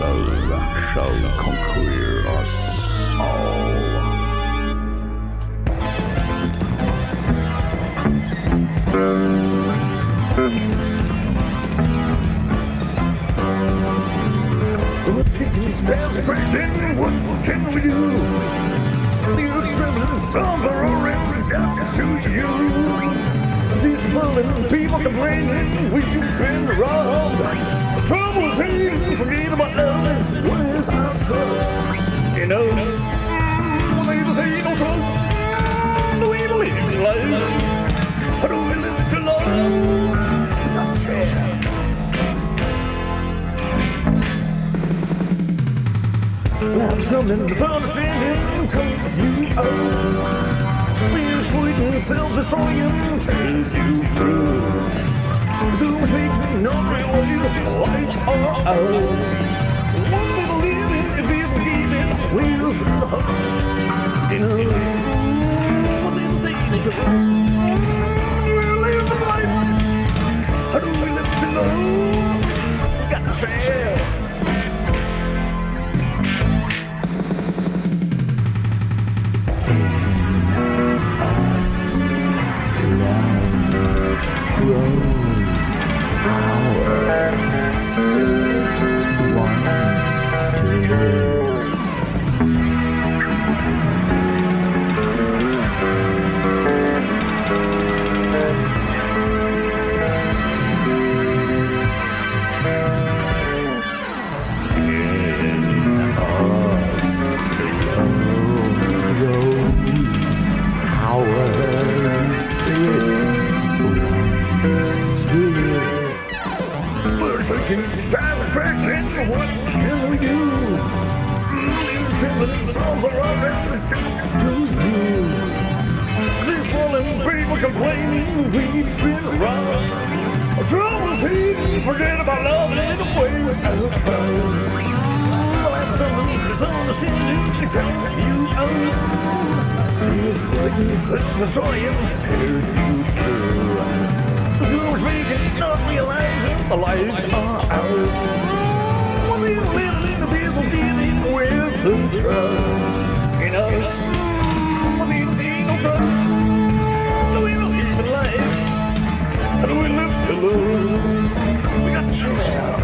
love shall conquer us all. Spells cracking, what can we do? These trembling storms are already scattered to you. These fallen people complaining, we've been robbed. The trouble is hidden, forget about love. Where's our trust in us? Well, they just ain't no trust. Do we believe in life? How do we live to love? Not share. Life's coming, misunderstanding comes you out. These fleeting, self-destroying tears you through. So much hate, not realizing the lights are out. What's it living if it's forgiving? Where's the heart in us? What did the Satan trust? We're living the life. How do we live to love? Got to share. Grows our spirit wants to live. In us alone grows our spirit. We're shaking, skies cracking, what can we do? These trembling souls are already scattered to you. These fallen people complaining, we've been robbed. Our trouble's hidden, forget about love and where's our trust? Life's coming, misunderstanding, it counts you out. These fleeting, self-destroying tears you through. Who's making, not realizing the lights are out. When they're living in the people feeling, where's the trust in us? When they see no trust, do we believe in life? How do we live to love? We got to share.